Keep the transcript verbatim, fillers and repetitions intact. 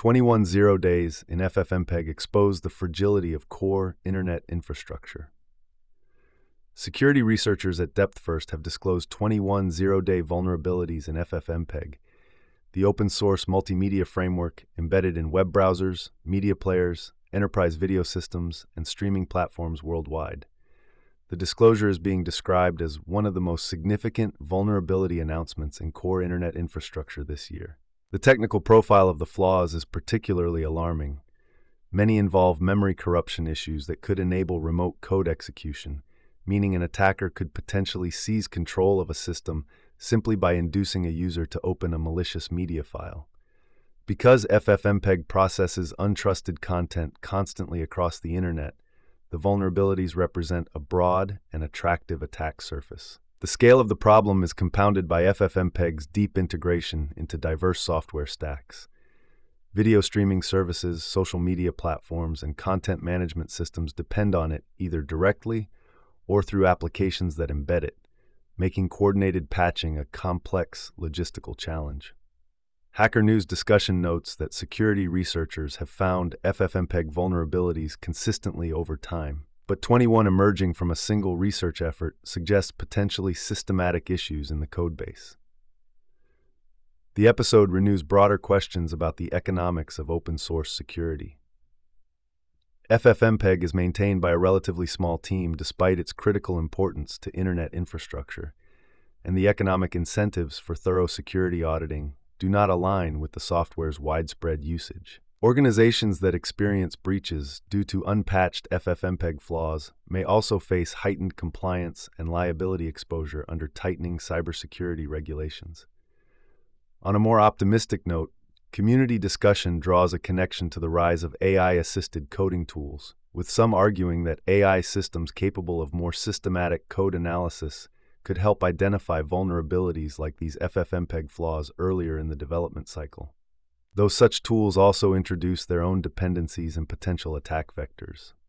twenty-one zero days in FFmpeg exposed the fragility of core internet infrastructure. Security researchers at DepthFirst have disclosed twenty-one zero-day vulnerabilities in FFmpeg, the open-source multimedia framework embedded in web browsers, media players, enterprise video systems, and streaming platforms worldwide. The disclosure is being described as one of the most significant vulnerability announcements in core internet infrastructure this year. The technical profile of the flaws is particularly alarming. Many involve memory corruption issues that could enable remote code execution, meaning an attacker could potentially seize control of a system simply by inducing a user to open a malicious media file. Because FFmpeg processes untrusted content constantly across the internet, the vulnerabilities represent a broad and attractive attack surface. The scale of the problem is compounded by FFmpeg's deep integration into diverse software stacks. Video streaming services, social media platforms, and content management systems depend on it either directly or through applications that embed it, making coordinated patching a complex logistical challenge. Hacker News discussion notes that security researchers have found FFmpeg vulnerabilities consistently over time, but twenty-one emerging from a single research effort suggests potentially systematic issues in the codebase. The episode renews broader questions about the economics of open-source security. FFmpeg is maintained by a relatively small team despite its critical importance to internet infrastructure, and the economic incentives for thorough security auditing do not align with the software's widespread usage. Organizations that experience breaches due to unpatched FFmpeg flaws may also face heightened compliance and liability exposure under tightening cybersecurity regulations. On a more optimistic note, community discussion draws a connection to the rise of A I-assisted coding tools, with some arguing that A I systems capable of more systematic code analysis could help identify vulnerabilities like these FFmpeg flaws earlier in the development cycle. Though such tools also introduce their own dependencies and potential attack vectors.